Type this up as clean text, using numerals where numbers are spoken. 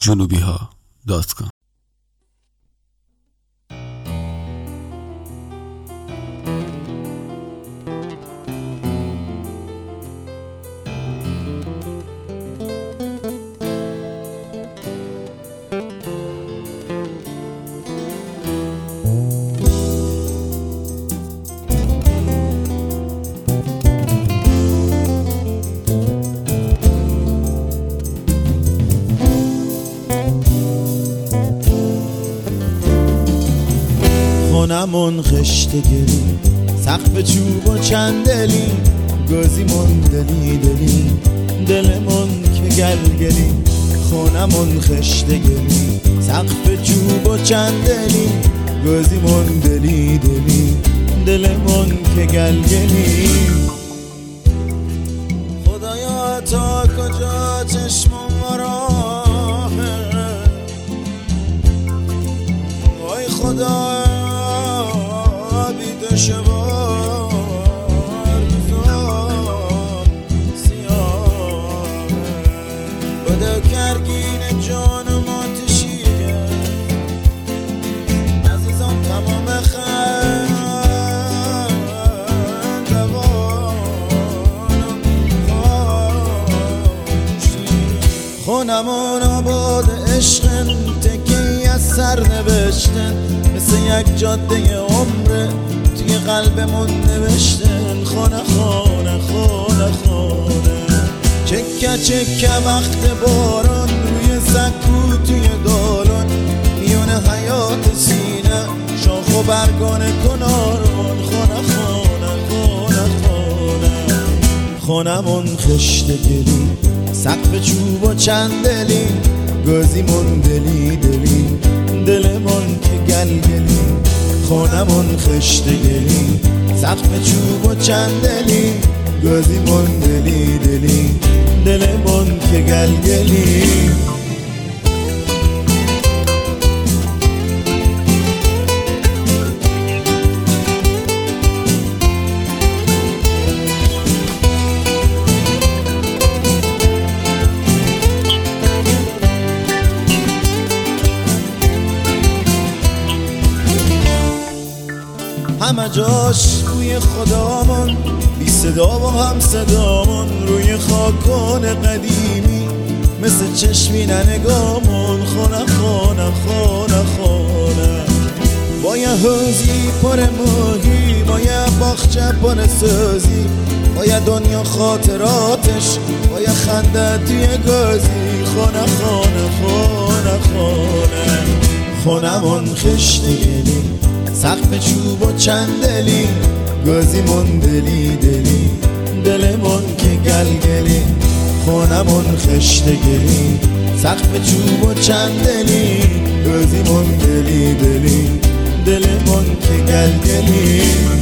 junubiha.com. خونمون خشت گلی سقف چوب و چندلی گازیمون دلی دلمون که گلگلی. خونمون خشت گلی سقف چوب و چندلی گازیمون دلی دلمون که گلگلی. خدایا تا کجا چشمم راهه، وای خدا شبار بزار سیاه بده کرگین جانم آتشیه عزیزم تمام خندوانم خوشی. خونمون آباد عشقن تکی از سر نوشتن مثل یک جاده عمره توی قلبمون نوشتن. خونه چکه وقت باران روی سکو توی دالان میونه حیات سینه شاخ و برگان کنارون. خونمون خشت گلی سقف چوب و چندلی گازیمون دلی دلمون که گلگلی. خونمون خشت گلی سقف چوب و چندلی گازیمون دلی دلمون که گلگلی. همه جاش بوی خدامون بی صدا و هم صدامون روی خاکان قدیمی مثل چشمی ننگامون. خونه با یه حوزی پر ماهی با یه باغچه پر سازی با یه دنیا خاطراتش با یه خنده توی گازی. خونمون خشت گلی سقف چوب و چندلی گازیمون دلی دلمون که گلگلی. خونمون خشت گلی سقف چوب و چندلی گازیمون دلی دلمون که گلگلی.